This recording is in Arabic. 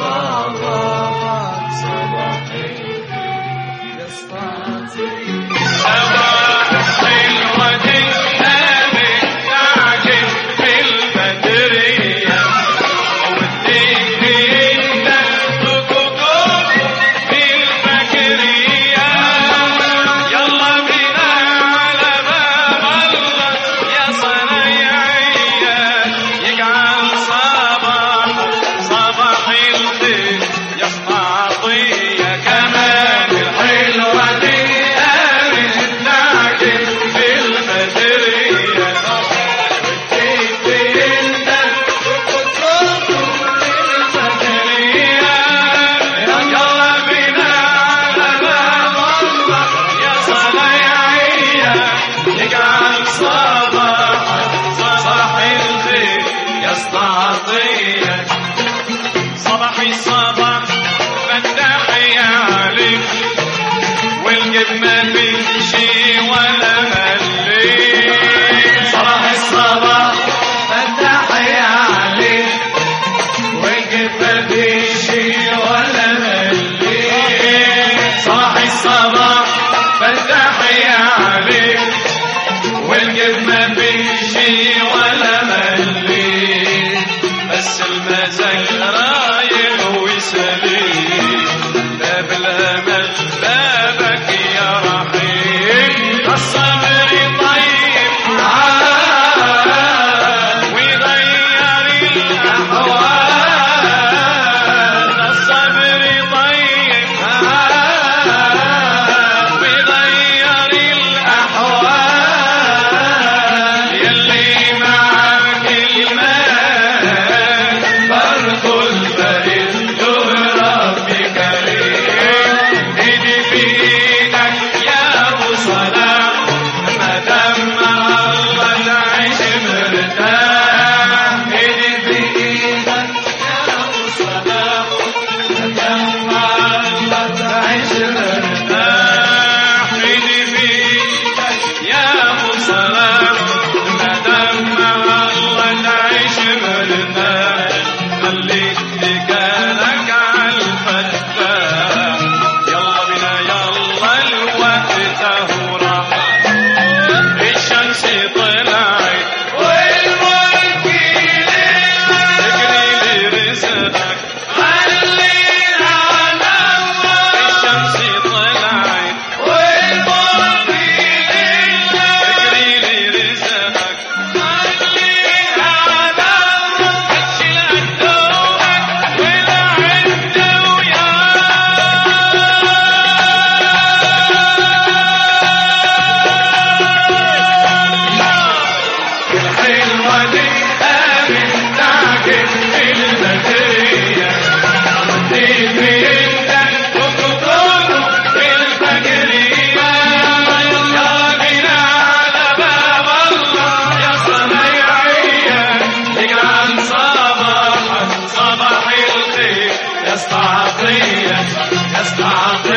صباحك صباح يستعطي صباحي صباح فتح يا علي والجب ما بيمشي ولا ملي. صباح الصباح فتح يا علي والجب ما بيمشي ولا ملي. صباح الصباح فتح يا علي والجب ما بيمشي ولا ملي. بس المزاج رايق وسليم باب الامل بابك يا رحيم. الصبر طيب ويغير الاحوال. الصبر طيب ويغير الاحوال. يلي معك المال برضو البريد له رب كريم. ايدي بيدك يا ابو صلاح ما دام مع الله تعيش مرتاح. ايدي بايدك يا ابو صلاح ما دام مع الله تعيش مرتاح. ايدي بيدك يا ابو صلاح ما دام مع الله تعيش مرتاح. خليك رجالك عالفتاح. يلا بنا يلا الوقت اهو راح. الشمس طلعت والملك اجري لرزقك خلينا ننور. الشمس طلعت والملك اجري لرزقك خلينا ننور. هتشيل عدوك والعدة الحلوة دي قامت تعجب المدرية وديت بيدك وكوكوكو بالفجرية. يلا بينا على باب الله يا صنايعية نجعل صباحك صباح الخير يا استعطية يا استعطية.